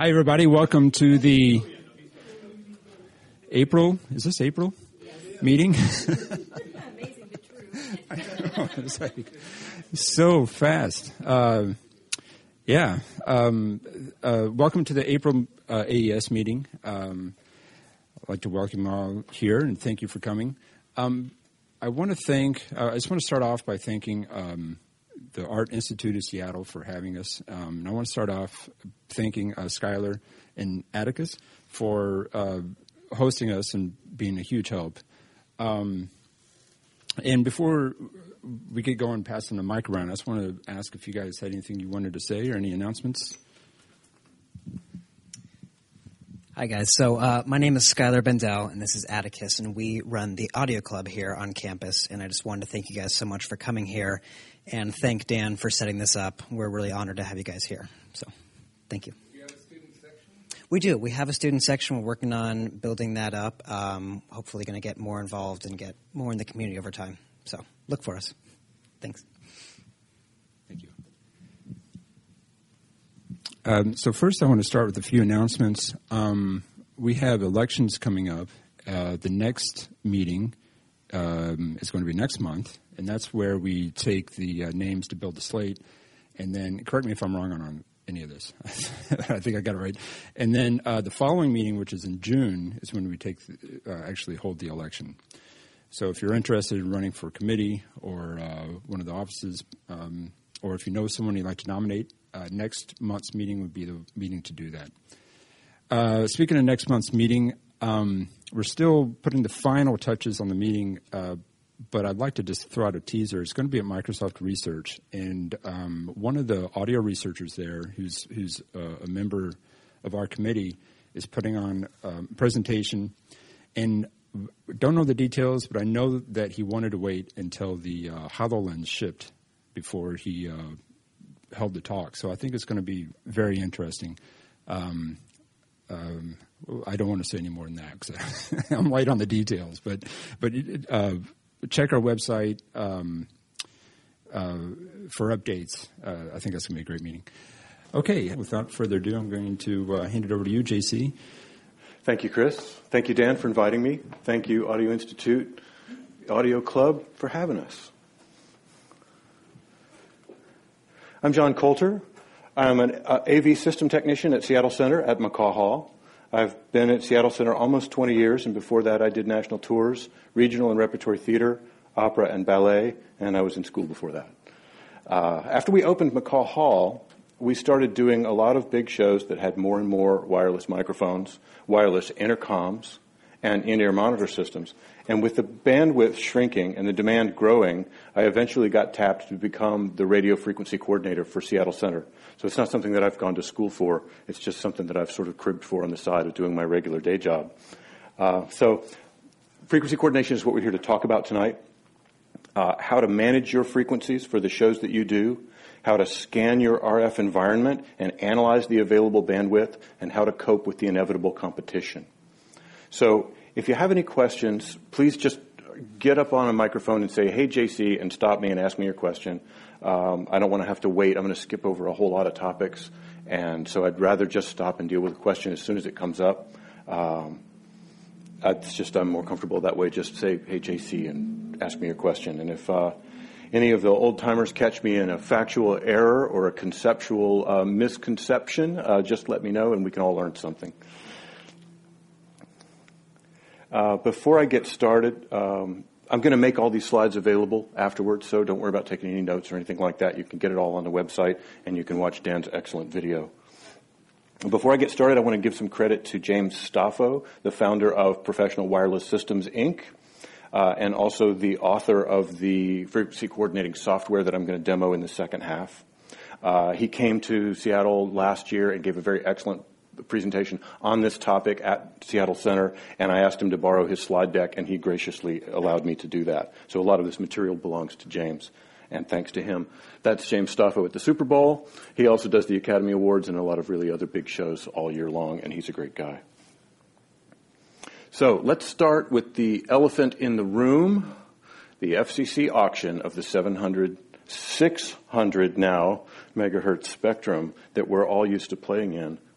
Hi, everybody. Welcome to the April, is this April? Yes. Meeting? Amazing, but true. I know, it's like so fast. Welcome to the April AES meeting. I'd like to welcome you all here and thank you for coming. I just want to start off by thanking the Art Institute of Seattle for having us. And I want to start off thanking Skylar and Atticus for hosting us and being a huge help. And before we get going passing the mic around, I just want to ask if you guys had anything you wanted to say or any announcements. Hi, guys. So my name is Skylar Bendel, and this is Atticus, and we run the Audio Club here on campus. And I just wanted to thank you guys so much for coming here and thank Dan for setting this up. We're really honored to have you guys here. So thank you. Do you have a student section? We do. We have a student section. We're working on building that up. Hopefully going to get more involved and get more in the community over time. So look for us. Thanks. Thank you. So first I want to start with a few announcements. We have elections coming up. The next meeting is going to be next month, and that's where we take the names to build the slate. And then, correct me if I'm wrong on any of this. I think I got it right. And then the following meeting, which is in June, is when we actually hold the election. So if you're interested in running for a committee or one of the offices, or if you know someone you'd like to nominate, next month's meeting would be the meeting to do that. Speaking of next month's meeting, we're still putting the final touches on the meeting, but I'd like to just throw out a teaser. It's going to be at Microsoft Research, and one of the audio researchers there, who's a member of our committee, is putting on a presentation, and don't know the details, but I know that he wanted to wait until the HoloLens shipped before he held the talk. So I think it's going to be very interesting. I don't want to say any more than that because I'm light on the details. But check our website for updates. I think that's going to be a great meeting. Okay, without further ado, I'm going to hand it over to you, JC. Thank you, Chris. Thank you, Dan, for inviting me. Thank you, Audio Institute, Audio Club, for having us. I'm John Coulter. I'm an AV system technician at Seattle Center at McCaw Hall. I've been at Seattle Center almost 20 years, and before that I did national tours, regional and repertory theater, opera, and ballet, and I was in school before that. After we opened McCaw Hall, we started doing a lot of big shows that had more and more wireless microphones, wireless intercoms, and in-ear monitor systems. And with the bandwidth shrinking and the demand growing, I eventually got tapped to become the radio frequency coordinator for Seattle Center. So it's not something that I've gone to school for. It's just something that I've sort of cribbed for on the side of doing my regular day job. So frequency coordination is what we're here to talk about tonight. How to manage your frequencies for the shows that you do, how to scan your RF environment and analyze the available bandwidth, and how to cope with the inevitable competition. So if you have any questions, please just get up on a microphone and say, "Hey, JC," and stop me and ask me your question. I don't want to have to wait. I'm going to skip over a whole lot of topics, and so I'd rather just stop and deal with a question as soon as it comes up. I'm more comfortable that way. Just say, "Hey, JC," and ask me your question. And if any of the old-timers catch me in a factual error or a conceptual misconception, just let me know and we can all learn something. Before I get started, I'm going to make all these slides available afterwards, so don't worry about taking any notes or anything like that. You can get it all on the website, and you can watch Dan's excellent video. Before I get started, I want to give some credit to James Staffo, the founder of Professional Wireless Systems, Inc., and also the author of the frequency coordinating software that I'm going to demo in the second half. He came to Seattle last year and gave a very excellent presentation on this topic at Seattle Center, and I asked him to borrow his slide deck, and he graciously allowed me to do that. So a lot of this material belongs to James, and thanks to him. That's James Staffo at the Super Bowl. He also does the Academy Awards and a lot of really other big shows all year long, and he's a great guy. So let's start with the elephant in the room, the FCC auction of the 600 now megahertz spectrum that we're all used to playing in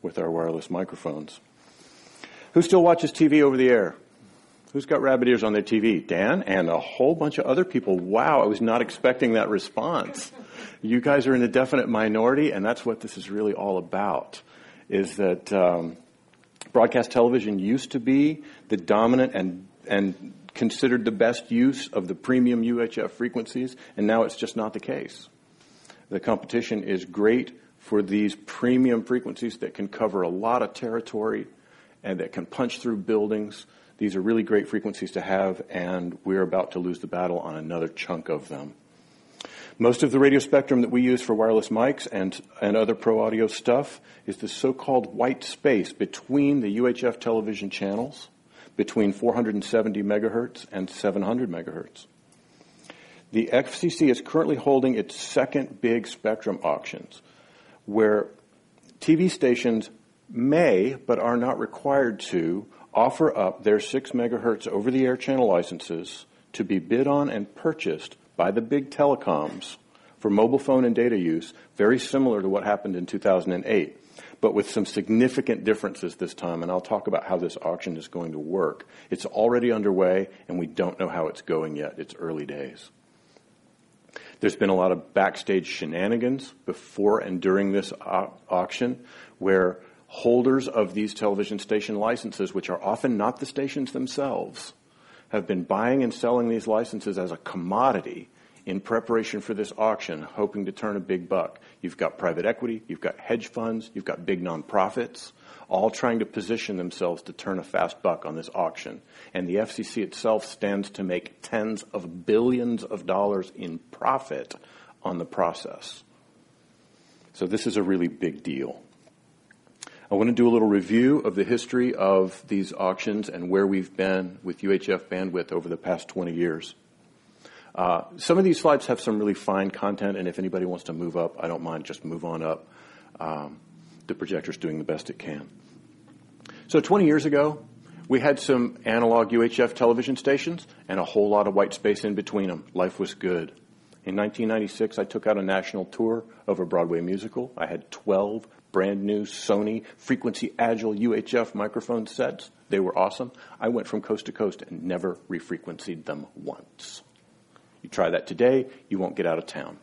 with our wireless microphones. Who still watches TV over the air? Who's got rabbit ears on their TV? Dan and a whole bunch of other people. Wow, I was not expecting that response. You guys are in a definite minority, and that's what this is really all about, is that broadcast television used to be the dominant and considered the best use of the premium UHF frequencies, and now it's just not the case. The competition is great for these premium frequencies that can cover a lot of territory and that can punch through buildings. These are really great frequencies to have, and we're about to lose the battle on another chunk of them. Most of the radio spectrum that we use for wireless mics and other pro audio stuff is the so-called white space between the UHF television channels, between 470 megahertz and 700 megahertz. The FCC is currently holding its second big spectrum auctions, where TV stations may, but are not required to, offer up their 6 megahertz over-the-air channel licenses to be bid on and purchased by the big telecoms for mobile phone and data use, very similar to what happened in 2008, but with some significant differences this time, and I'll talk about how this auction is going to work. It's already underway, and we don't know how it's going yet. It's early days. There's been a lot of backstage shenanigans before and during this auction where holders of these television station licenses, which are often not the stations themselves, have been buying and selling these licenses as a commodity in preparation for this auction, hoping to turn a big buck. You've got private equity, you've got hedge funds, you've got big nonprofits, all trying to position themselves to turn a fast buck on this auction. And the FCC itself stands to make tens of billions of dollars in profit on the process. So this is a really big deal. I want to do a little review of the history of these auctions and where we've been with UHF bandwidth over the past 20 years. Some of these slides have some really fine content, and if anybody wants to move up, I don't mind, just move on up. The projector's doing the best it can. So 20 years ago, we had some analog UHF television stations and a whole lot of white space in between them. Life was good. In 1996, I took out a national tour of a Broadway musical. I had 12 brand new Sony Frequency Agile UHF microphone sets. They were awesome. I went from coast to coast and never refrequencied them once. You try that today, you won't get out of town.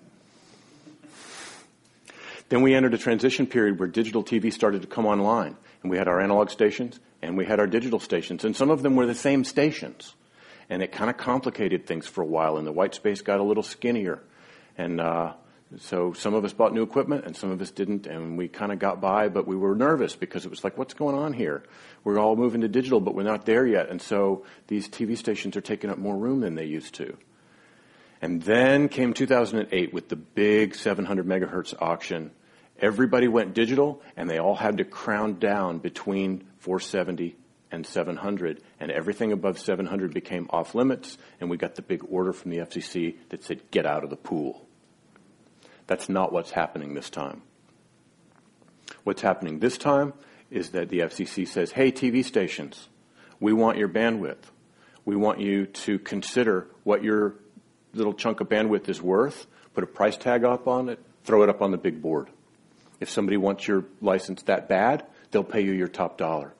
Then we entered a transition period where digital TV started to come online, and we had our analog stations and we had our digital stations, and some of them were the same stations. And it kind of complicated things for a while, and the white space got a little skinnier. And so some of us bought new equipment and some of us didn't, and we kind of got by, but we were nervous because it was like, what's going on here? We're all moving to digital, but we're not there yet. And so these TV stations are taking up more room than they used to. And then came 2008 with the big 700 megahertz auction. Everybody went digital, and they all had to crown down between 470 and 700, and everything above 700 became off limits, and we got the big order from the FCC that said, get out of the pool. That's not what's happening this time. What's happening this time is that the FCC says, hey, TV stations, we want your bandwidth. We want you to consider what your little chunk of bandwidth is worth, put a price tag up on it, throw it up on the big board. If somebody wants your license that bad, they'll pay you your top dollar.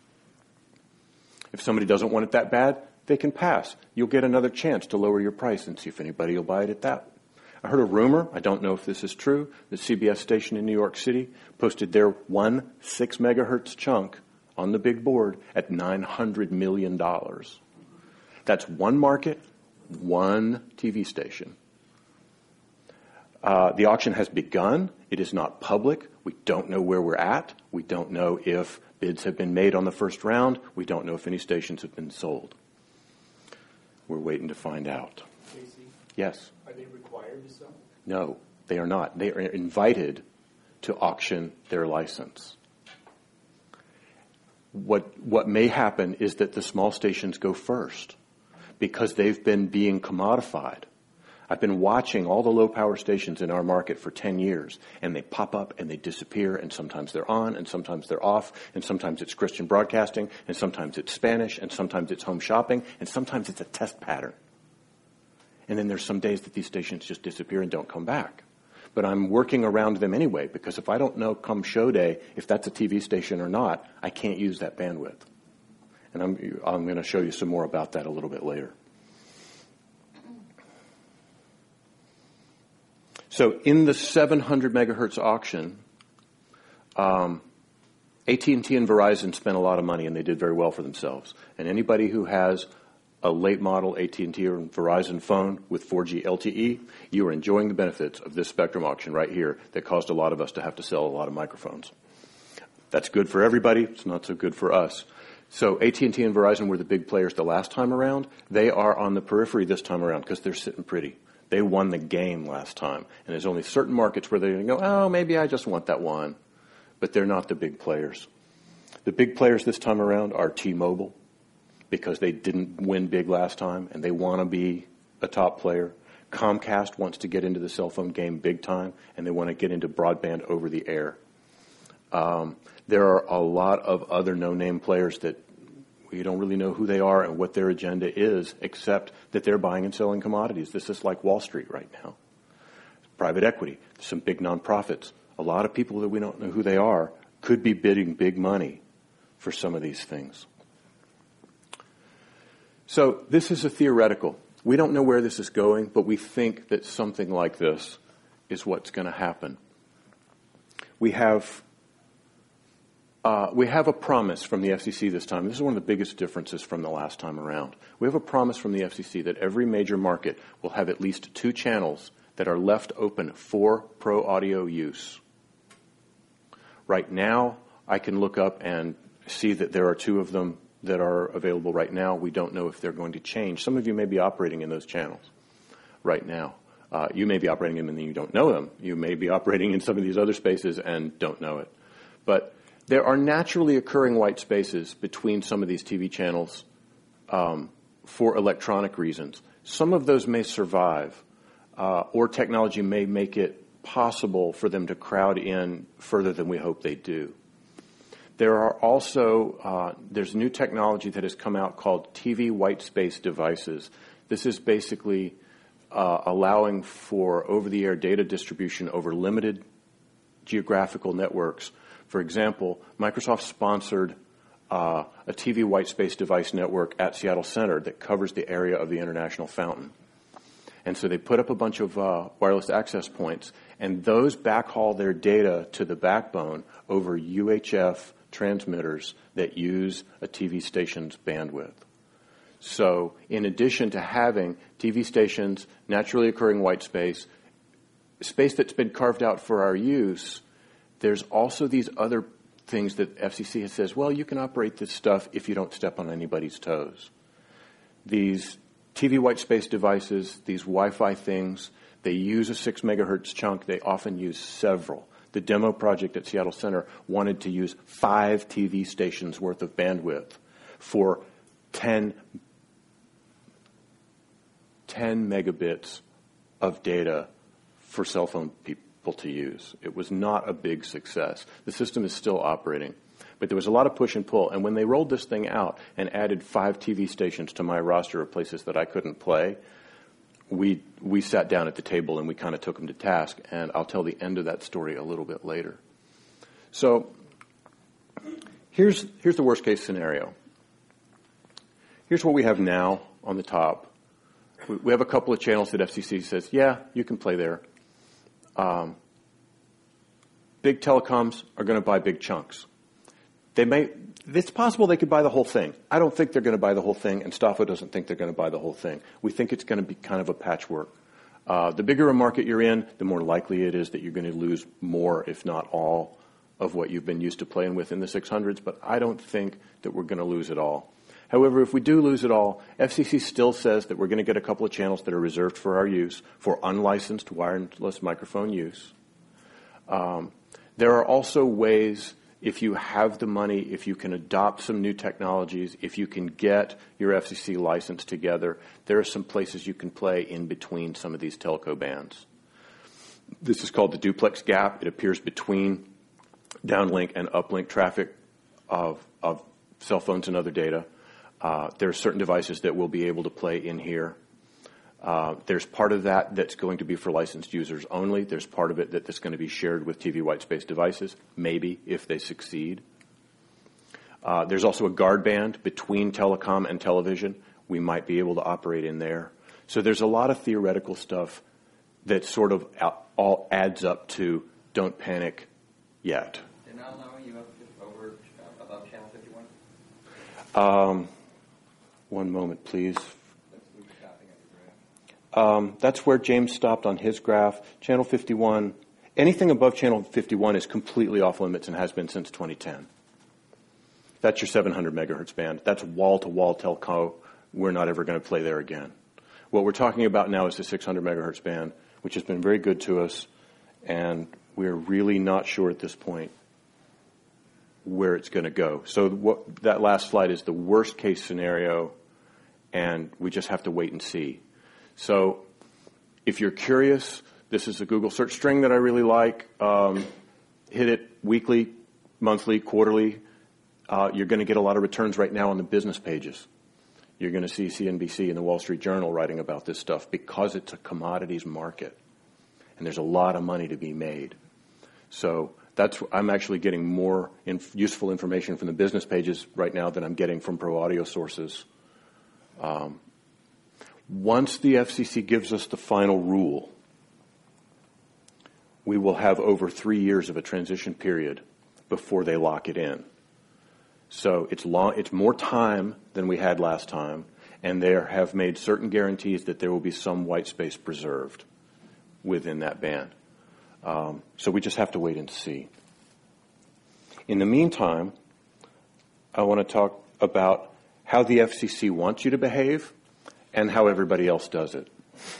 If somebody doesn't want it that bad, they can pass. You'll get another chance to lower your price and see if anybody will buy it at that. I heard a rumor, I don't know if this is true, the CBS station in New York City posted their 1 6 megahertz chunk on the big board at $900 million. That's one market, one TV station. The auction has begun. It is not public. We don't know where we're at. We don't know if bids have been made on the first round. We don't know if any stations have been sold. We're waiting to find out. Casey, Yes. are they required to sell? No, they are not. They are invited to auction their license. What may happen is that the small stations go first because they've been being commodified. I've been watching all the low-power stations in our market for 10 years, and they pop up and they disappear, and sometimes they're on, and sometimes they're off, and sometimes it's Christian broadcasting, and sometimes it's Spanish, and sometimes it's home shopping, and sometimes it's a test pattern. And then there's some days that these stations just disappear and don't come back. But I'm working around them anyway, because if I don't know come show day if that's a TV station or not, I can't use that bandwidth. And I'm going to show you some more about that a little bit later. So in the 700 megahertz auction, AT&T and Verizon spent a lot of money, and they did very well for themselves. And anybody who has a late model AT&T or Verizon phone with 4G LTE, you are enjoying the benefits of this spectrum auction right here that caused a lot of us to have to sell a lot of microphones. That's good for everybody. It's not so good for us. So AT&T and Verizon were the big players the last time around. They are on the periphery this time around because they're sitting pretty. They won the game last time. And there's only certain markets where they're going to go, oh, maybe I just want that one. But they're not the big players. The big players this time around are T-Mobile, because they didn't win big last time and they want to be a top player. Comcast wants to get into the cell phone game big time, and they want to get into broadband over the air. There are a lot of other no-name players that we don't really know who they are and what their agenda is, except that they're buying and selling commodities. This is like Wall Street right now. Private equity, some big nonprofits. A lot of people that we don't know who they are could be bidding big money for some of these things. So this is a theoretical. We don't know where this is going, but we think that something like this is what's going to happen. We have a promise from the FCC this time. This is one of the biggest differences from the last time around. We have a promise from the FCC that every major market will have at least 2 channels that are left open for pro audio use. Right now, I can look up and see that there are 2 of them that are available right now. We don't know if they're going to change. Some of you may be operating in those channels right now. You may be operating in them and you don't know them. You may be operating in some of these other spaces and don't know it. But there are naturally occurring white spaces between some of these TV channels for electronic reasons. Some of those may survive, or technology may make it possible for them to crowd in further than we hope they do. There are also, there's new technology that has come out called TV white space devices. This is basically allowing for over-the-air data distribution over limited geographical networks. For example, Microsoft sponsored a TV white space device network at Seattle Center that covers the area of the International Fountain. And so they put up a bunch of wireless access points, and those backhaul their data to the backbone over UHF transmitters that use a TV station's bandwidth. So in addition to having TV stations, naturally occurring white space, space that's been carved out for our use, there's also these other things that FCC says, well, you can operate this stuff if you don't step on anybody's toes. These TV white space devices, these Wi-Fi things, they use a 6 megahertz chunk. They often use several. The demo project at Seattle Center wanted to use 5 TV stations worth of bandwidth for 10 megabits of data for cell phone people to use. It was not a big success. The system is still operating. But there was a lot of push and pull. And when they rolled this thing out and added 5 TV stations to my roster of places that I couldn't play, we sat down at the table and we kind of took them to task. And I'll tell the end of that story a little bit later. So here's the worst case scenario. Here's what we have now on the top. We have a couple of channels that FCC says, yeah, you can play there. Big telecoms are going to buy big chunks. It's possible they could buy the whole thing. I don't think they're going to buy the whole thing, and Staffo doesn't think they're going to buy the whole thing. We think it's going to be kind of a patchwork. The bigger a market you're in, the more likely it is that you're going to lose more, if not all, of what you've been used to playing with in the 600s, but I don't think that we're going to lose it all. However, if we do lose it all, FCC still says that we're going to get a couple of channels that are reserved for our use, for unlicensed wireless microphone use. There are also ways, if you have the money, if you can adopt some new technologies, if you can get your FCC license together, there are some places you can play in between some of these telco bands. This is called the duplex gap. It appears between downlink and uplink traffic of cell phones and other data. There are certain devices that will be able to play in here. There's part of that that's going to be for licensed users only. There's part of it that's going to be shared with TV whitespace devices, maybe, if they succeed. There's also a guard band between telecom and television. We might be able to operate in there. So there's a lot of theoretical stuff that sort of all adds up to don't panic yet. They're not allowing you above channel 51? One moment, please. That's where James stopped on his graph. Channel 51, anything above channel 51 is completely off limits and has been since 2010. That's your 700 megahertz band. That's wall-to-wall telco. We're not ever going to play there again. What we're talking about now is the 600 megahertz band, which has been very good to us, and we're really not sure at this point where it's going to go. So that last slide is the worst case scenario, and we just have to wait and see. So if you're curious, this is a Google search string that I really like. Hit it weekly, monthly, quarterly. You're going to get a lot of returns right now on the business pages. You're going to see CNBC and the Wall Street Journal writing about this stuff because it's a commodities market, and there's a lot of money to be made. So I'm actually getting more useful information from the business pages right now than I'm getting from pro audio sources. Once the FCC gives us the final rule, we will have over 3 years of a transition period before they lock it in. So it's more time than we had last time, and they have made certain guarantees that there will be some white space preserved within that band. So we just have to wait and see. In the meantime, I want to talk about how the FCC wants you to behave and how everybody else does it.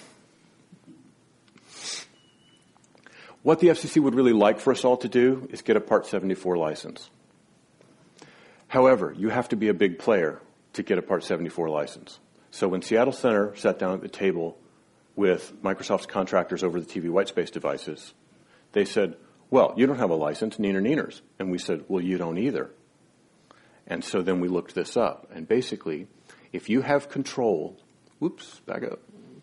What the FCC would really like for us all to do is get a Part 74 license. However, you have to be a big player to get a Part 74 license. So when Seattle Center sat down at the table with Microsoft's contractors over the TV whitespace devices, they said, well, you don't have a license, neener neeners. And we said, well, you don't either. And so then we looked this up. And basically, if you have control, back up.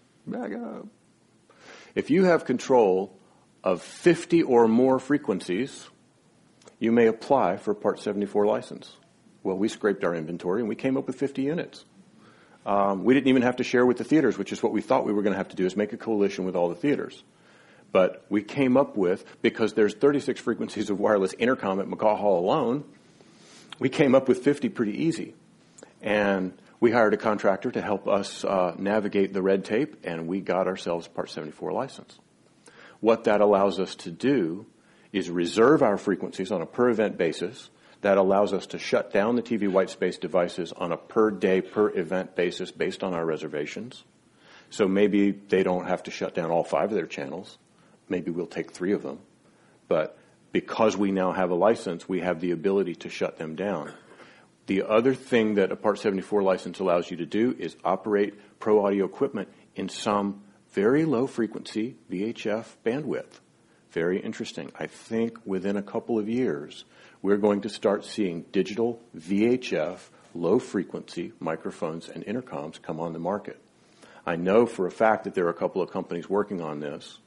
If you have control of 50 or more frequencies, you may apply for a Part 74 license. Well, we scraped our inventory and we came up with 50 units. We didn't even have to share with the theaters, which is what we thought we were going to have to do, is make a coalition with all the theaters. But we came up with, because there's 36 frequencies of wireless intercom at McCaw Hall alone, we came up with 50 pretty easy. And we hired a contractor to help us navigate the red tape, and we got ourselves a Part 74 license. What that allows us to do is reserve our frequencies on a per-event basis. That allows us to shut down the TV whitespace devices on a per-day, per-event basis based on our reservations. So maybe they don't have to shut down all 5 of their channels. Maybe we'll take 3 of them. But because we now have a license, we have the ability to shut them down. The other thing that a Part 74 license allows you to do is operate pro audio equipment in some very low frequency VHF bandwidth. Very interesting. I think within a couple of years, we're going to start seeing digital VHF low frequency microphones and intercoms come on the market. I know for a fact that there are a couple of companies working on this.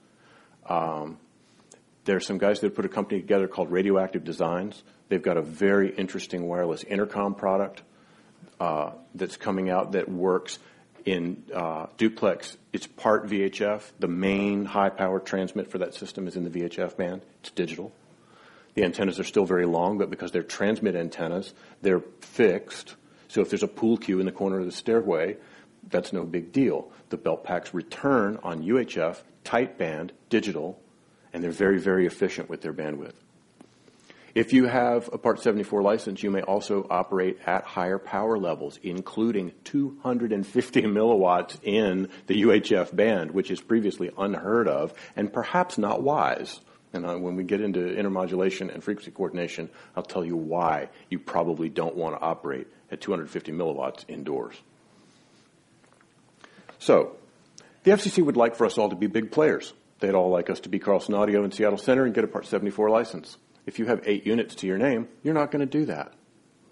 There are some guys that put a company together called Radioactive Designs. They've got a very interesting wireless intercom product that's coming out that works in duplex. It's part VHF. The main high-power transmit for that system is in the VHF band. It's digital. The antennas are still very long, but because they're transmit antennas, they're fixed. So if there's a pool cue in the corner of the stairway, that's no big deal. The belt packs return on UHF, tight band, digital, and they're very, very efficient with their bandwidth. If you have a Part 74 license, you may also operate at higher power levels, including 250 milliwatts in the UHF band, which is previously unheard of and perhaps not wise. And when we get into intermodulation and frequency coordination, I'll tell you why you probably don't want to operate at 250 milliwatts indoors. So the FCC would like for us all to be big players. They'd all like us to be Carlson Audio in Seattle Center and get a Part 74 license. If you have 8 units to your name, you're not going to do that.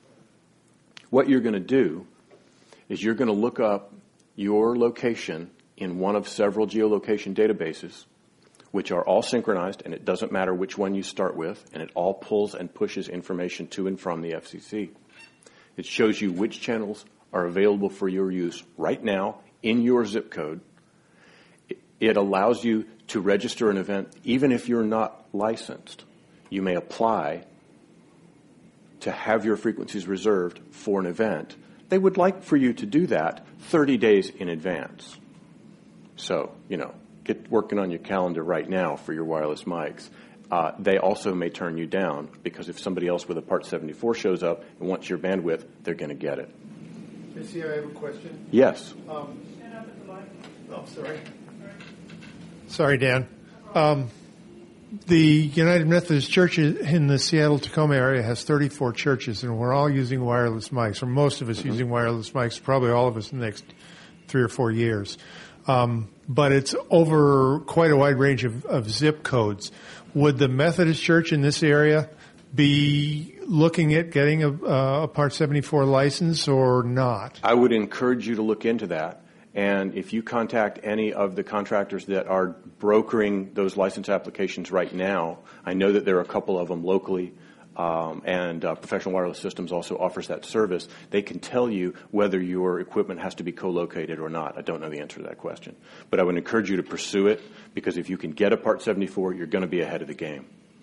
What you're going to do is you're going to look up your location in one of several geolocation databases, which are all synchronized, and it doesn't matter which one you start with, and it all pulls and pushes information to and from the FCC. It shows you which channels are available for your use right now in your zip code. It allows you to register an event even if you're not licensed. You may apply to have your frequencies reserved for an event. They would like for you to do that 30 days in advance. So, get working on your calendar right now for your wireless mics. They also may turn you down because if somebody else with a Part 74 shows up and wants your bandwidth, they're going to get it. JC, I have a question. Yes. Stand up at the mic. Oh, sorry. Sorry, Dan. The United Methodist Church in the Seattle-Tacoma area has 34 churches, and we're all using wireless mics, or most of us using wireless mics, probably all of us in the next 3 or 4 years. But it's over quite a wide range of zip codes. Would the Methodist Church in this area be looking at getting a Part 74 license or not? I would encourage you to look into that. And if you contact any of the contractors that are brokering those license applications right now, I know that there are a couple of them locally, and Professional Wireless Systems also offers that service. They can tell you whether your equipment has to be co-located or not. I don't know the answer to that question. But I would encourage you to pursue it, because if you can get a Part 74, you're going to be ahead of the game.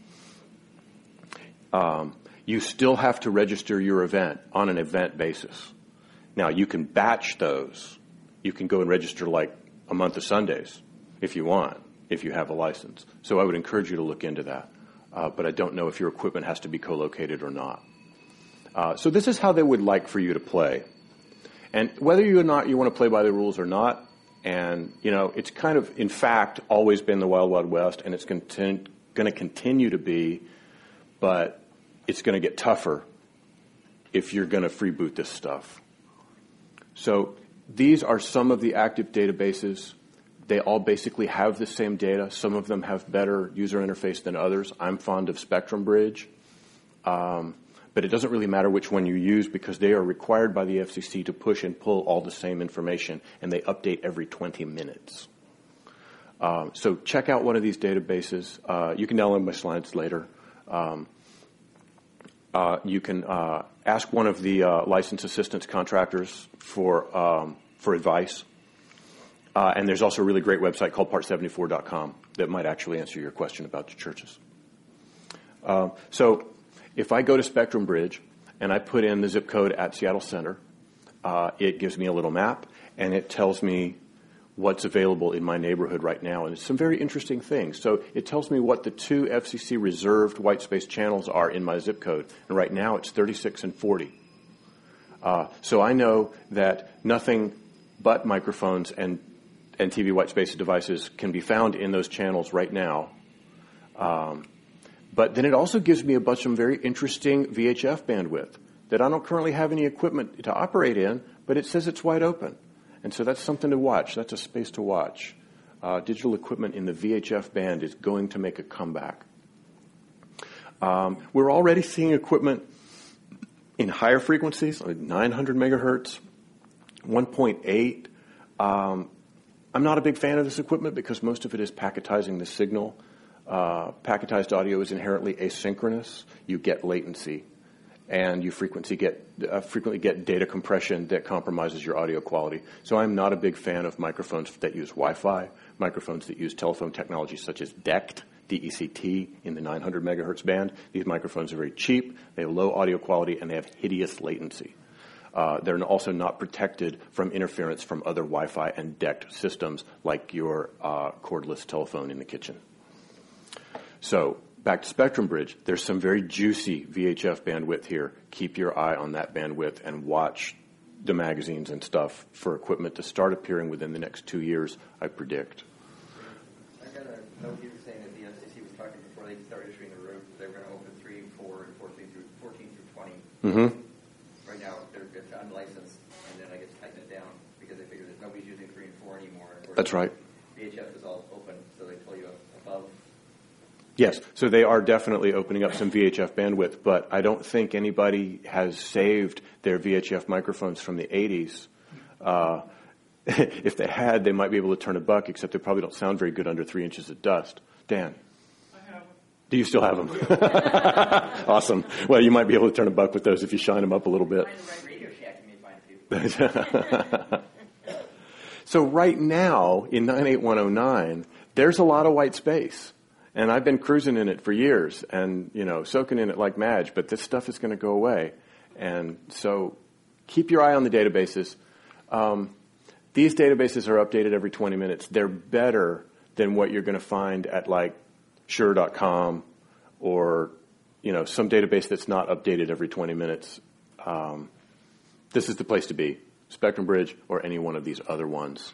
You still have to register your event on an event basis. Now, you can batch those. You can go and register like a month of Sundays if you want, if you have a license. So I would encourage you to look into that. But I don't know if your equipment has to be co-located or not. So this is how they would like for you to play. And whether you want to play by the rules or not, and, it's kind of, in fact, always been the Wild Wild West, and it's going to continue to be, but it's going to get tougher if you're going to freeboot this stuff. So these are some of the active databases. They all basically have the same data. Some of them have better user interface than others. I'm fond of Spectrum Bridge. But it doesn't really matter which one you use because they are required by the FCC to push and pull all the same information, and they update every 20 minutes. So check out one of these databases. You can download my slides later. You can ask one of the license assistance contractors for advice. And there's also a really great website called part74.com that might actually answer your question about your churches. So if I go to Spectrum Bridge and I put in the zip code at Seattle Center, it gives me a little map, and it tells me what's available in my neighborhood right now. And it's some very interesting things. So it tells me what the 2 FCC reserved white space channels are in my zip code. And right now it's 36 and 40. So I know that nothing but microphones and TV white space devices can be found in those channels right now. But then it also gives me a bunch of very interesting VHF bandwidth that I don't currently have any equipment to operate in, but it says it's wide open. And so that's something to watch. That's a space to watch. Digital equipment in the VHF band is going to make a comeback. We're already seeing equipment in higher frequencies, like 900 megahertz, 1.8. I'm not a big fan of this equipment because most of it is packetizing the signal. Packetized audio is inherently asynchronous. You get latency, and you frequently get data compression that compromises your audio quality. So I'm not a big fan of microphones that use Wi-Fi, microphones that use telephone technology such as DECT, DECT, in the 900 megahertz band. These microphones are very cheap, they have low audio quality, and they have hideous latency. They're also not protected from interference from other Wi-Fi and DECT systems like your cordless telephone in the kitchen. So back to Spectrum Bridge, there's some very juicy VHF bandwidth here. Keep your eye on that bandwidth and watch the magazines and stuff for equipment to start appearing within the next 2 years, I predict. I got a note here saying that the FCC was talking before they started issuing the rules. They were going to open 3, 4, and 14 through 20. Mm-hmm. Right now, it's unlicensed, and then I guess tighten it down because they figure that nobody's using 3 and 4 anymore. That's right. VHF is all open, so they tell you above. Yes, so they are definitely opening up some VHF bandwidth, but I don't think anybody has saved their VHF microphones from the 80s if they had, they might be able to turn a buck, except they probably don't sound very good under 3 inches of dust. Dan? I have them. Do you still have them? Awesome. Well, you might be able to turn a buck with those if you shine them up a little bit. Find the right Radio Shack, you may find a few. So right now, in 98109, there's a lot of white space. And I've been cruising in it for years and, soaking in it like Madge, but this stuff is going to go away. And so keep your eye on the databases. These databases are updated every 20 minutes. They're better than what you're going to find at like Sure.com or, some database that's not updated every 20 minutes. This is the place to be, Spectrum Bridge or any one of these other ones.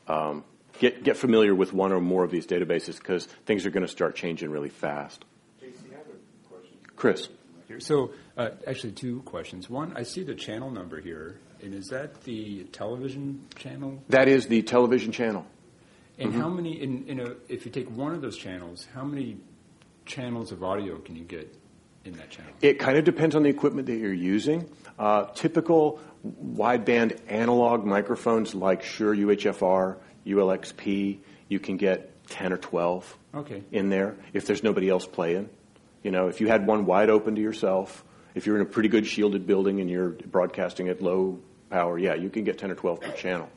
Get familiar with one or more of these databases because things are going to start changing really fast. JC, I have a question. Chris. So, actually, 2 questions. One, I see the channel number here, and is that the television channel? That is the television channel. And how many, if you take one of those channels, how many channels of audio can you get in that channel? It kind of depends on the equipment that you're using. Typical wideband analog microphones like Shure UHFR, ULXP, you can get 10 or 12 in there if there's nobody else playing. If you had one wide open to yourself, if you're in a pretty good shielded building and you're broadcasting at low power, yeah, you can get 10 or 12 per channel.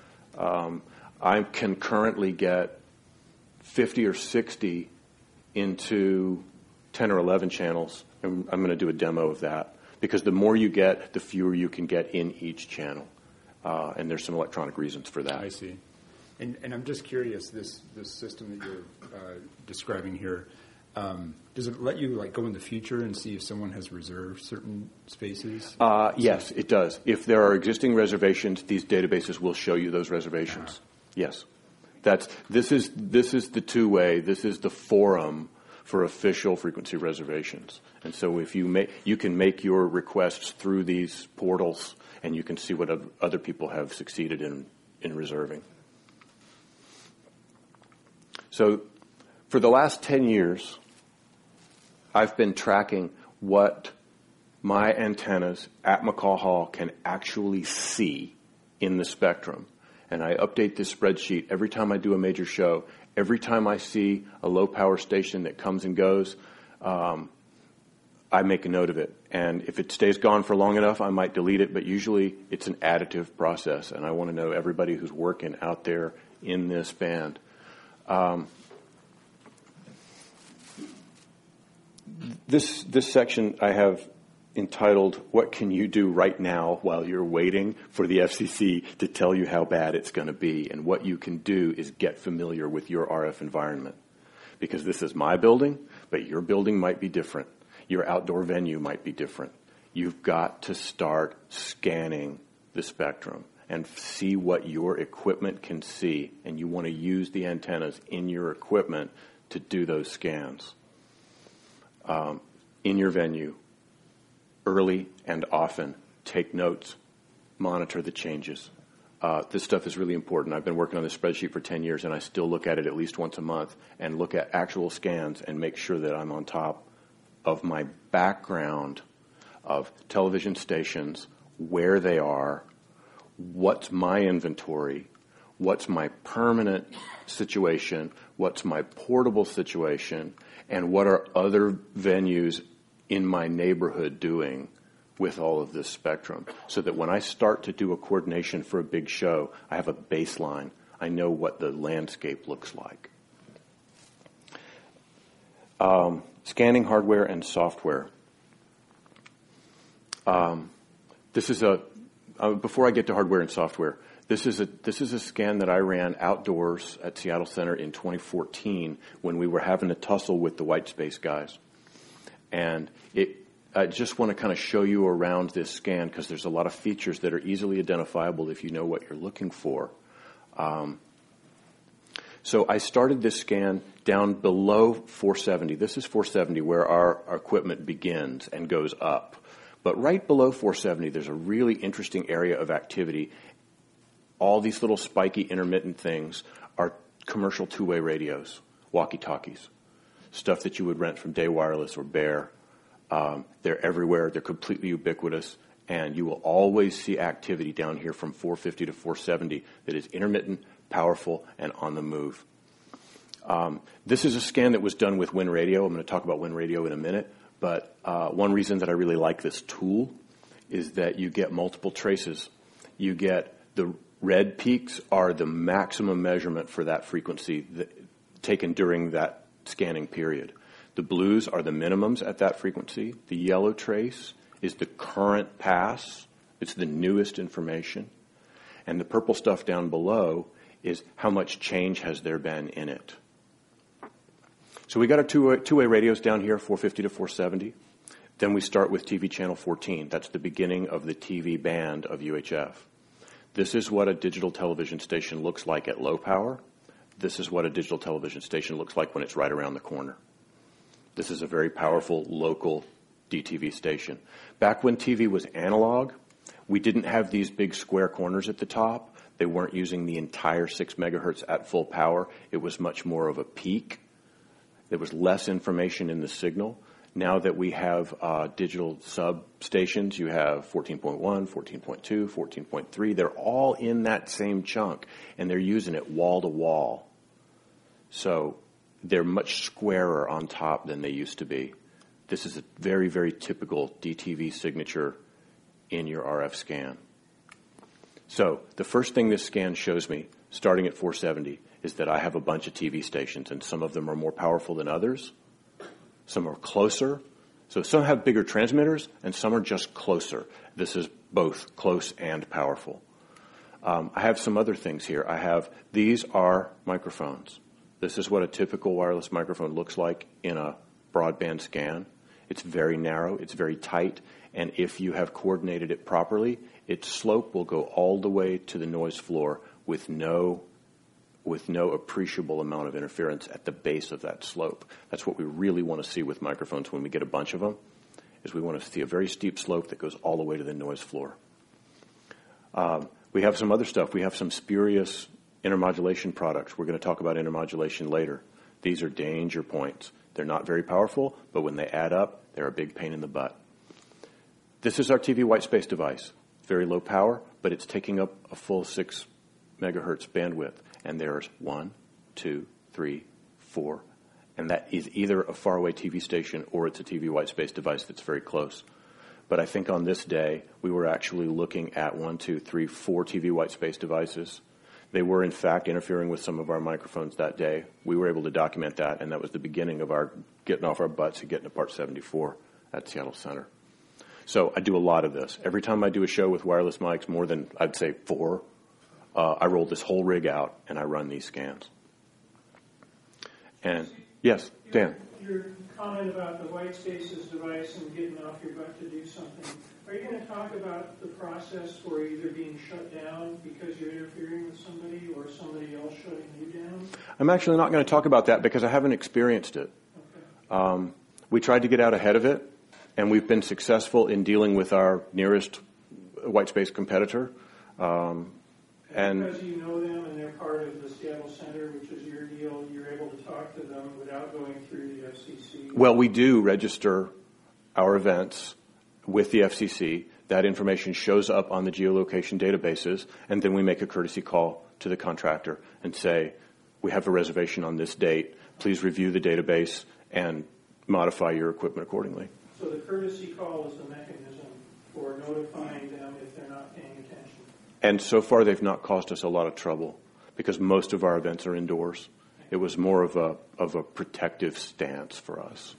I can currently get 50 or 60 into 10 or 11 channels, and I'm going to do a demo of that because the more you get, the fewer you can get in each channel, and there's some electronic reasons for that. I see. And I'm just curious, this system that you're describing here, does it let you go in the future and see if someone has reserved certain spaces? Yes, it does. If there are existing reservations, these databases will show you those reservations. Yes, this is the two-way. This is the forum for official frequency reservations. And so if you can make your requests through these portals, and you can see what other people have succeeded in reserving. So for the last 10 years, I've been tracking what my antennas at McCaw Hall can actually see in the spectrum. And I update this spreadsheet every time I do a major show. Every time I see a low-power station that comes and goes, I make a note of it. And if it stays gone for long enough, I might delete it. But usually it's an additive process, and I want to know everybody who's working out there in this band. This section I have entitled, What Can You Do Right Now While You're Waiting for the FCC to Tell You How Bad It's Going to Be. And what you can do is get familiar with your RF environment. Because this is my building, but your building might be different. Your outdoor venue might be different. You've got to start scanning the spectrum and see what your equipment can see. And you want to use the antennas in your equipment to do those scans. In your venue, early and often, take notes, monitor the changes. This stuff is really important. I've been working on this spreadsheet for 10 years, and I still look at it at least once a month and look at actual scans and make sure that I'm on top of my background of television stations, where they are, what's my inventory, what's my permanent situation, what's my portable situation, and what are other venues in my neighborhood doing with all of this spectrum, so that when I start to do a coordination for a big show, I have a baseline. I know what the landscape looks like. Scanning hardware and software. This is before I get to hardware and software, this is a scan that I ran outdoors at Seattle Center in 2014 when we were having a tussle with the white space guys. And I just want to kind of show you around this scan because there's a lot of features that are easily identifiable if you know what you're looking for. So I started this scan down below 470. This is 470 where our equipment begins and goes up. But right below 470, there's a really interesting area of activity. All these little spiky intermittent things are commercial two-way radios, walkie-talkies, stuff that you would rent from Day Wireless or Bear. They're everywhere. They're completely ubiquitous. And you will always see activity down here from 450 to 470 that is intermittent, powerful, and on the move. This is a scan that was done with WinRadio. I'm going to talk about WinRadio in a minute. But one reason that I really like this tool is that you get multiple traces. You get the red peaks are the maximum measurement for that frequency taken during that scanning period. The blues are the minimums at that frequency. The yellow trace is the current pass. It's the newest information. And the purple stuff down below is how much change has there been in it. So we got our two-way radios down here, 450 to 470. Then we start with TV channel 14. That's the beginning of the TV band of UHF. This is what a digital television station looks like at low power. This is what a digital television station looks like when it's right around the corner. This is a very powerful local DTV station. Back when TV was analog, we didn't have these big square corners at the top. They weren't using the entire 6 megahertz at full power. It was much more of a peak. There was less information in the signal. Now that we have digital substations, you have 14.1, 14.2, 14.3. They're all in that same chunk, and they're using it wall to wall. So they're much squarer on top than they used to be. This is a very, very typical DTV signature in your RF scan. So the first thing this scan shows me, starting at 470, is that I have a bunch of TV stations, and some of them are more powerful than others. Some are closer. So some have bigger transmitters, and some are just closer. This is both close and powerful. I have some other things here. These are microphones. This is what a typical wireless microphone looks like in a broadband scan. It's very narrow, it's very tight, and if you have coordinated it properly, its slope will go all the way to the noise floor with no appreciable amount of interference at the base of that slope. That's what we really want to see with microphones when we get a bunch of them, is we want to see a very steep slope that goes all the way to the noise floor. We have some other stuff. We have some spurious intermodulation products. We're going to talk about intermodulation later. These are danger points. They're not very powerful, but when they add up, they're a big pain in the butt. This is our TV white space device. Very low power, but it's taking up a full 6 megahertz bandwidth. And there's 1, 2, 3, 4. And that is either a faraway TV station or it's a TV white space device that's very close. But I think on this day, we were actually looking at 1, 2, 3, 4 TV white space devices. They were, in fact, interfering with some of our microphones that day. We were able to document that, and that was the beginning of our getting off our butts and getting to Part 74 at Seattle Center. So I do a lot of this. Every time I do a show with wireless mics, more than, I'd say, 4, I roll this whole rig out, and I run these scans. And, yes, Dan. Your comment about the white spaces device and getting off your butt to do something, are you going to talk about the process for either being shut down because you're interfering with somebody or somebody else shutting you down? I'm actually not going to talk about that because I haven't experienced it. Okay. We tried to get out ahead of it, and we've been successful in dealing with our nearest white space competitor. Because you know them and they're part of the Seattle Center, which is your deal, you're able to talk to them without going through the FCC? Well, we do register our events with the FCC. That information shows up on the geolocation databases, and then we make a courtesy call to the contractor and say, we have a reservation on this date. Please review the database and modify your equipment accordingly. So the courtesy call is the mechanism for notifying them if they're not paying attention? And so far, they've not caused us a lot of trouble because most of our events are indoors. It was more of a protective stance for us.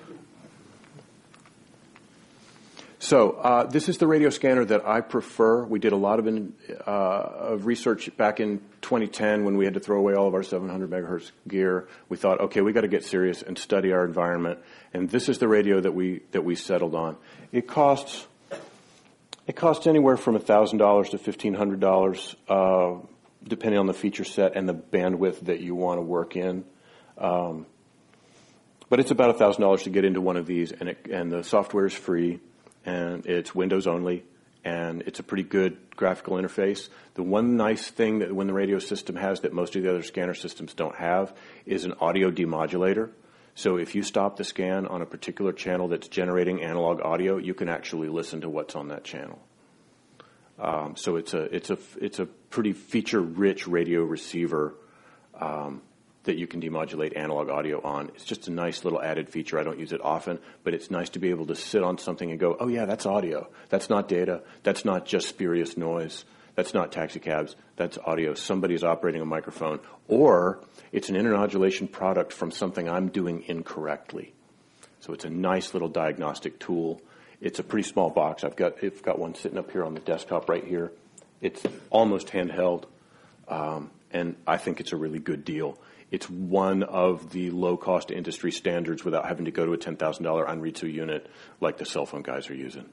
So this is the radio scanner that I prefer. We did a lot of research back in 2010 when we had to throw away all of our 700 megahertz gear. We thought, okay, we got to get serious and study our environment. And this is the radio that we settled on. It costs anywhere from $1,000 to $1,500, depending on the feature set and the bandwidth that you want to work in. But it's about $1,000 to get into one of these, and the software is free, and it's Windows only, and it's a pretty good graphical interface. The one nice thing that when the radio system has that most of the other scanner systems don't have is an audio demodulator. So if you stop the scan on a particular channel that's generating analog audio, you can actually listen to what's on that channel. So it's a pretty feature-rich radio receiver that you can demodulate analog audio on. It's just a nice little added feature. I don't use it often, but it's nice to be able to sit on something and go, oh yeah, that's audio. That's not data. That's not just spurious noise. That's not taxicabs. That's audio. Somebody's operating a microphone. Or it's an intermodulation product from something I'm doing incorrectly. So it's a nice little diagnostic tool. It's a pretty small box. I've got one sitting up here on the desktop right here. It's almost handheld, and I think it's a really good deal. It's one of the low-cost industry standards without having to go to a $10,000 Anritsu unit like the cell phone guys are using.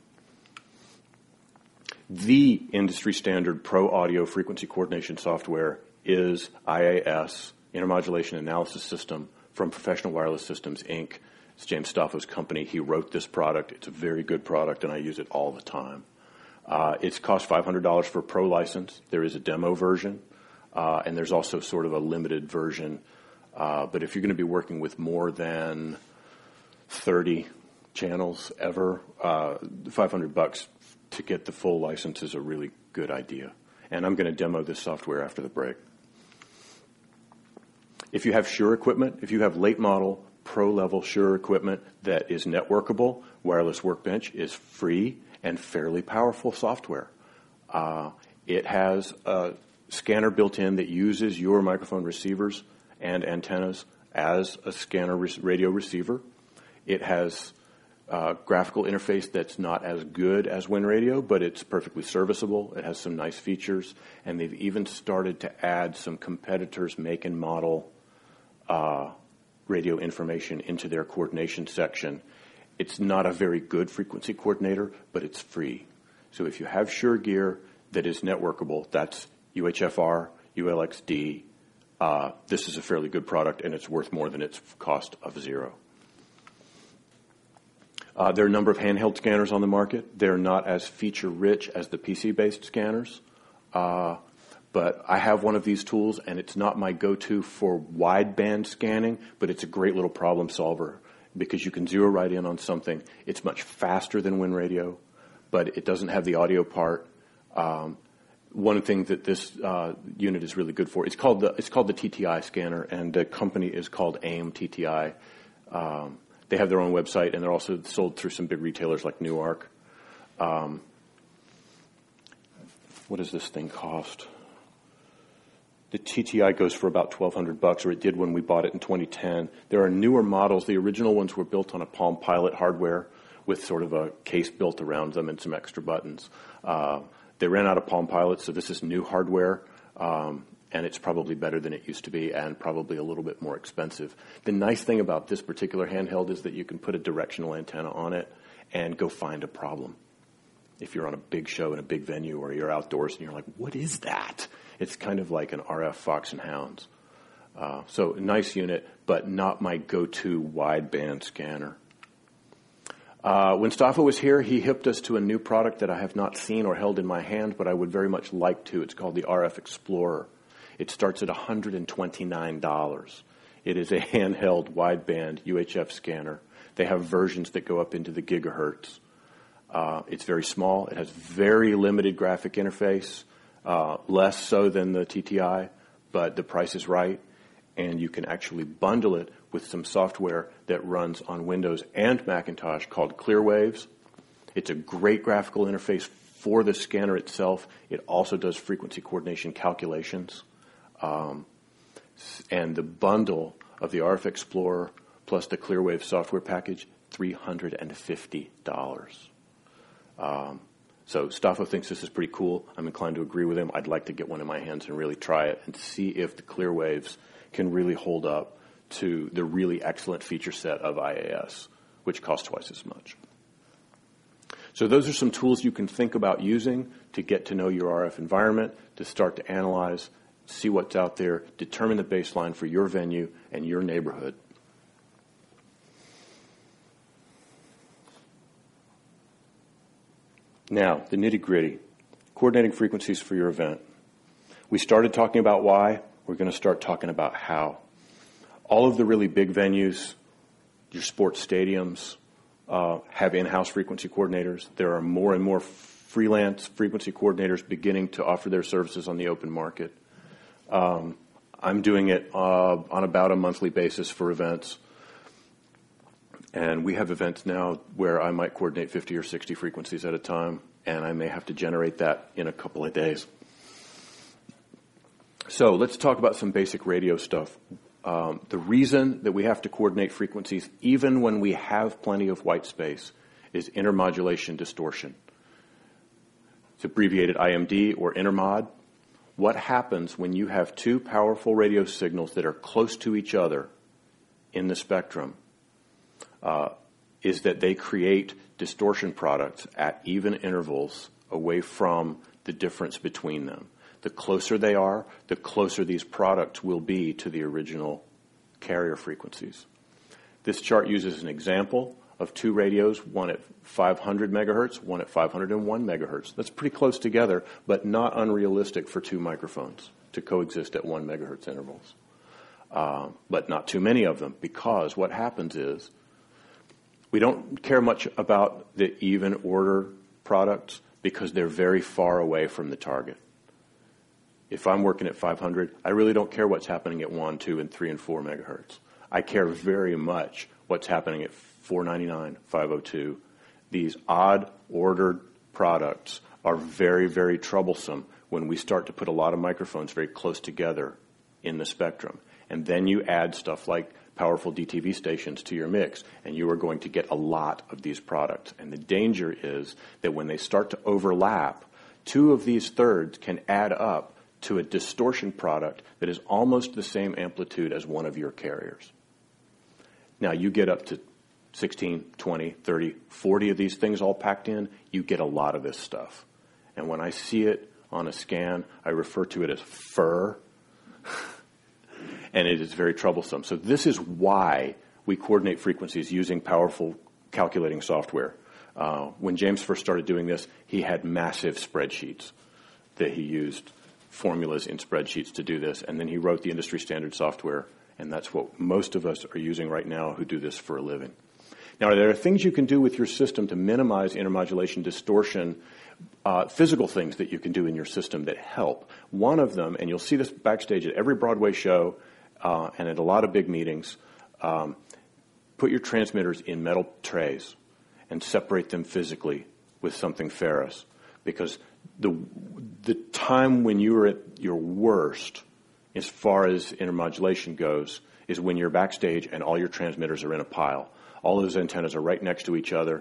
The industry standard pro audio frequency coordination software is IAS, Intermodulation Analysis System, from Professional Wireless Systems, Inc. It's James Staffo's company. He wrote this product. It's a very good product, and I use it all the time. It's cost $500 for a pro license. There is a demo version. And there's also sort of a limited version. But if you're going to be working with more than 30 channels ever, $500 to get the full license is a really good idea. And I'm going to demo this software after the break. If you have Shure equipment, if you have late model, pro-level Shure equipment that is networkable, Wireless Workbench is free and fairly powerful software. It has a scanner built in that uses your microphone receivers and antennas as a scanner radio receiver. It has a graphical interface that's not as good as WinRadio, but it's perfectly serviceable. It has some nice features, and they've even started to add some competitors' make and model radio information into their coordination section. It's not a very good frequency coordinator, but it's free. So if you have Shure gear that is networkable, that's UHFR, ULXD. This is a fairly good product, and it's worth more than its cost of zero. There are a number of handheld scanners on the market. They're not as feature-rich as the PC-based scanners, but I have one of these tools, and it's not my go-to for wideband scanning, but it's a great little problem solver because you can zero right in on something. It's much faster than WinRadio, but it doesn't have the audio part. One thing that this unit is really good for, it's called the TTI scanner, and the company is called AIM TTI. They have their own website, and they're also sold through some big retailers like Newark. What does this thing cost? The TTI goes for about $1,200, or it did when we bought it in 2010. There are newer models. The original ones were built on a Palm Pilot hardware with sort of a case built around them and some extra buttons. They ran out of Palm Pilots, so this is new hardware, and it's probably better than it used to be and probably a little bit more expensive. The nice thing about this particular handheld is that you can put a directional antenna on it and go find a problem. If you're on a big show in a big venue or you're outdoors and you're like, what is that? It's kind of like an RF Fox and Hounds. So a nice unit, but not my go-to wideband scanner. When Staffo was here, he hipped us to a new product that I have not seen or held in my hand, but I would very much like to. It's called the RF Explorer. It starts at $129. It is a handheld wideband UHF scanner. They have versions that go up into the gigahertz. It's very small. It has very limited graphic interface, less so than the TTI, but the price is right, and you can actually bundle it with some software that runs on Windows and Macintosh called Clearwaves. It's a great graphical interface for the scanner itself. It also does frequency coordination calculations. And the bundle of the RF Explorer plus the Clearwaves software package, $350. So Staffo thinks this is pretty cool. I'm inclined to agree with him. I'd like to get one in my hands and really try it and see if the Clearwaves can really hold up to the really excellent feature set of IAS, which costs twice as much. So those are some tools you can think about using to get to know your RF environment, to start to analyze, see what's out there, determine the baseline for your venue and your neighborhood. Now, the nitty-gritty, coordinating frequencies for your event. We started talking about why. We're going to start talking about how. All of the really big venues Your sports stadiums have in-house frequency coordinators. There are more and more freelance frequency coordinators beginning to offer their services on the open market. I'm doing it on about a monthly basis for events. And we have events now where I might coordinate 50 or 60 frequencies at a time, and I may have to generate that in a couple of days. So let's talk about some basic radio stuff. The reason that we have to coordinate frequencies, even when we have plenty of white space, is intermodulation distortion. It's abbreviated IMD or intermod. What happens when you have two powerful radio signals that are close to each other in the spectrum is that they create distortion products at even intervals away from the difference between them. The closer they are, the closer these products will be to the original carrier frequencies. This chart uses an example of two radios, one at 500 megahertz, one at 501 megahertz. That's pretty close together, but not unrealistic for two microphones to coexist at 1 megahertz intervals. But not too many of them, because what happens is we don't care much about the even order products because they're very far away from the target. If I'm working at 500, I really don't care what's happening at 1, 2, and 3, and 4 megahertz. I care very much what's happening at 499, 502. These odd ordered products are very, very troublesome when we start to put a lot of microphones very close together in the spectrum. And then you add stuff like powerful DTV stations to your mix, and you are going to get a lot of these products. And the danger is that when they start to overlap, two of these thirds can add up to a distortion product that is almost the same amplitude as one of your carriers. Now, you get up to 16, 20, 30, 40 of these things all packed in, you get a lot of this stuff. And when I see it on a scan, I refer to it as fur, and it is very troublesome. So this is why we coordinate frequencies using powerful calculating software. When James first started doing this, he had massive spreadsheets that he used, formulas in spreadsheets to do this, and then he wrote the industry standard software, and that's what most of us are using right now who do this for a living. Now, there are things you can do with your system to minimize intermodulation distortion, physical things that you can do in your system that help. One of them, and you'll see this backstage at every Broadway show and at a lot of big meetings, put your transmitters in metal trays and separate them physically with something ferrous, because the time when you're at your worst as far as intermodulation goes is when you're backstage and all your transmitters are in a pile. All those antennas are right next to each other.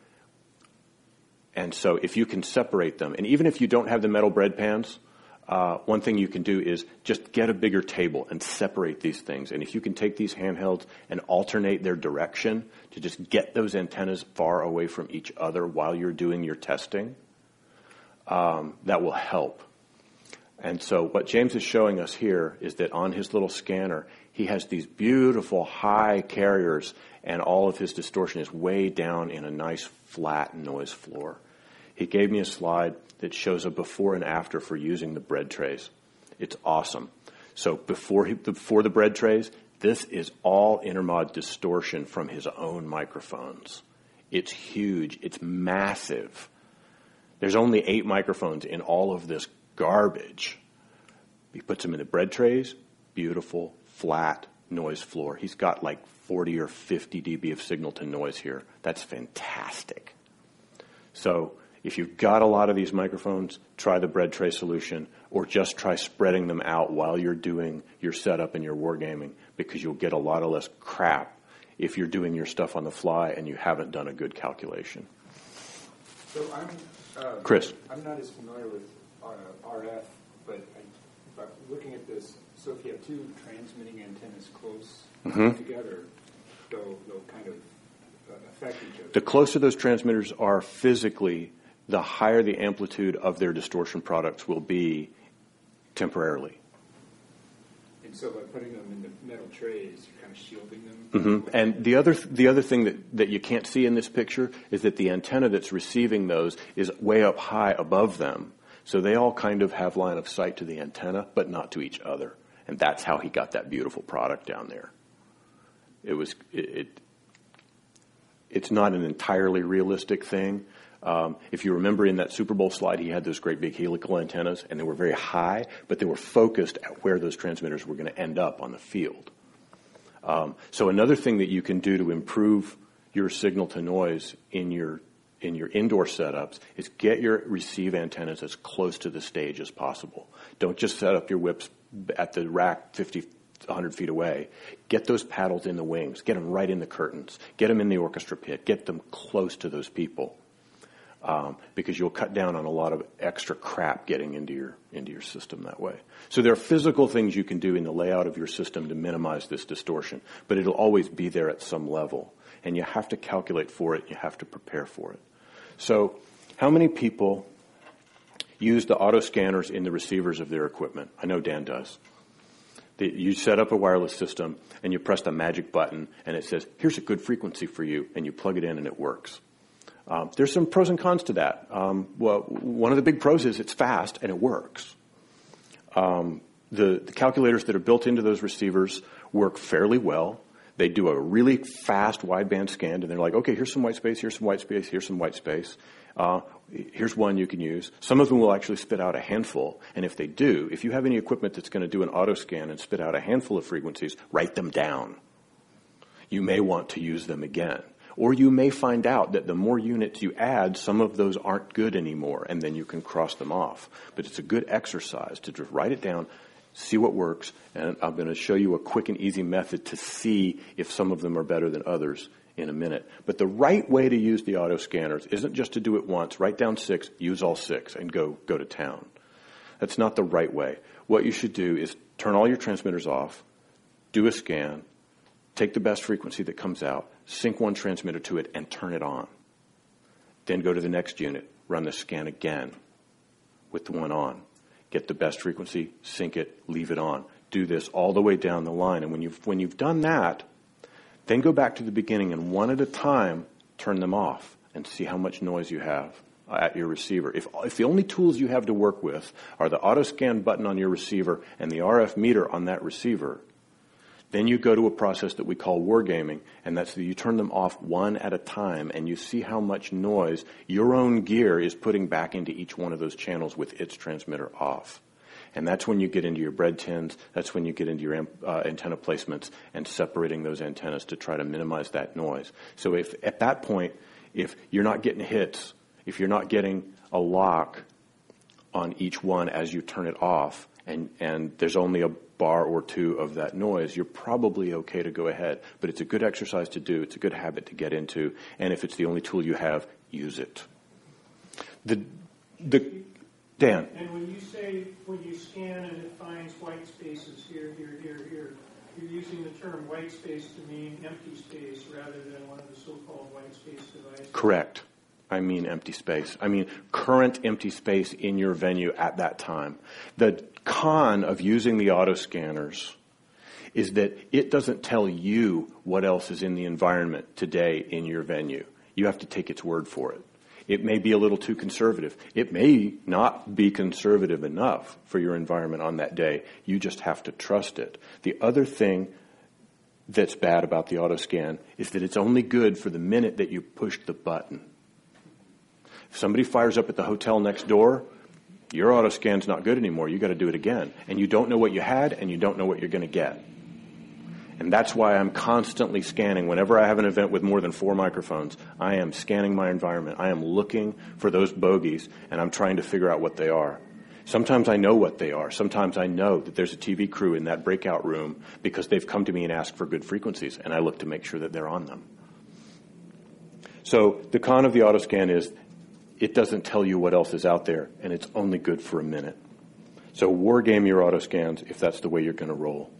And so if you can separate them, and even if you don't have the metal bread pans, one thing you can do is just get a bigger table and separate these things. And if you can take these handhelds and alternate their direction to just get those antennas far away from each other while you're doing your testing, that will help. And so what James is showing us here is that on his little scanner, he has these beautiful high carriers, and all of his distortion is way down in a nice flat noise floor. He gave me a slide that shows a before and after for using the bread trays. It's awesome. So before the bread trays, this is all intermod distortion from his own microphones. It's huge. It's massive. There's only 8 microphones in all of this garbage. He puts them in the bread trays, beautiful, flat noise floor. He's got like 40 or 50 dB of signal to noise here. That's fantastic. So if you've got a lot of these microphones, try the bread tray solution, or just try spreading them out while you're doing your setup and your wargaming, because you'll get a lot of less crap if you're doing your stuff on the fly and you haven't done a good calculation. So Chris. I'm not as familiar with RF, but looking at this, so if you have two transmitting antennas close together, they'll kind of affect each other. The closer those transmitters are physically, the higher the amplitude of their distortion products will be temporarily. And so by putting them in the metal trays, you're kind of shielding them. Mm-hmm. And the other thing that you can't see in this picture is that the antenna that's receiving those is way up high above them. So they all kind of have line of sight to the antenna, but not to each other. And that's how he got that beautiful product down there. it's not an entirely realistic thing. If you remember in that Super Bowl slide, he had those great big helical antennas, and they were very high, but they were focused at where those transmitters were going to end up on the field. So another thing that you can do to improve your signal to noise in your indoor setups is get your receive antennas as close to the stage as possible. Don't just set up your whips at the rack 50, 100 feet away. Get those paddles in the wings. Get them right in the curtains. Get them in the orchestra pit. Get them close to those people, because you'll cut down on a lot of extra crap getting into your system that way. So there are physical things you can do in the layout of your system to minimize this distortion, but it'll always be there at some level, and you have to calculate for it. You have to prepare for it. So how many people use the auto scanners in the receivers of their equipment? I know Dan does. You set up a wireless system, and you press the magic button, and it says, here's a good frequency for you, and you plug it in, and it works. There's some pros and cons to that. Well, one of the big pros is it's fast, and it works. The calculators that are built into those receivers work fairly well. They do a really fast wideband scan, and they're like, okay, here's some white space, here's some white space, here's some white space. Here's one you can use. Some of them will actually spit out a handful, and if they do, if you have any equipment that's going to do an auto scan and spit out a handful of frequencies, write them down. You may want to use them again. Or you may find out that the more units you add, some of those aren't good anymore, and then you can cross them off. But it's a good exercise to just write it down, see what works, and I'm going to show you a quick and easy method to see if some of them are better than others in a minute. But the right way to use the auto scanners isn't just to do it once, write down 6, use all 6, and go to town. That's not the right way. What you should do is turn all your transmitters off, do a scan, take the best frequency that comes out, sync one transmitter to it, and turn it on. Then go to the next unit, run the scan again with the one on. Get the best frequency, sync it, leave it on. Do this all the way down the line. And when you've done that, then go back to the beginning and one at a time turn them off and see how much noise you have at your receiver. If the only tools you have to work with are the auto scan button on your receiver and the RF meter on that receiver, then you go to a process that we call wargaming, and that's that you turn them off one at a time and you see how much noise your own gear is putting back into each one of those channels with its transmitter off. And that's when you get into your bread tins, that's when you get into your antenna placements and separating those antennas to try to minimize that noise. So if at that point, if you're not getting hits, if you're not getting a lock on each one as you turn it off, and there's only a bar or two of that noise, you're probably okay to go ahead. But it's a good exercise to do. It's a good habit to get into. And if it's the only tool you have, use it. Dan. And when you scan and it finds white spaces here, you're using the term white space to mean empty space rather than one of the so-called white space devices? Correct. I mean empty space. I mean current empty space in your venue at that time. The con of using the auto scanners is that it doesn't tell you what else is in the environment today in your venue. You have to take its word for it. It may be a little too conservative. It may not be conservative enough for your environment on that day. You just have to trust it. The other thing that's bad about the auto scan is that it's only good for the minute that you push the button. If somebody fires up at the hotel next door, your auto scan's not good anymore. You got to do it again. And you don't know what you had, and you don't know what you're going to get. And that's why I'm constantly scanning. Whenever I have an event with more than 4 microphones, I am scanning my environment. I am looking for those bogeys, and I'm trying to figure out what they are. Sometimes I know what they are. Sometimes I know that there's a TV crew in that breakout room because they've come to me and asked for good frequencies, and I look to make sure that they're on them. So the con of the auto scan is it doesn't tell you what else is out there, and it's only good for a minute. So war game your auto scans if that's the way you're going to roll.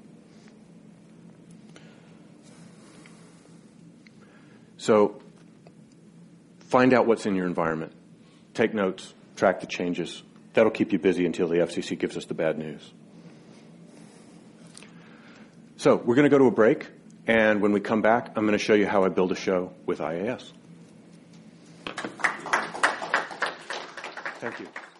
So find out what's in your environment. Take notes, track the changes. That'll keep you busy until the FCC gives us the bad news. So we're going to go to a break, and when we come back, I'm going to show you how I build a show with IAS. Thank you.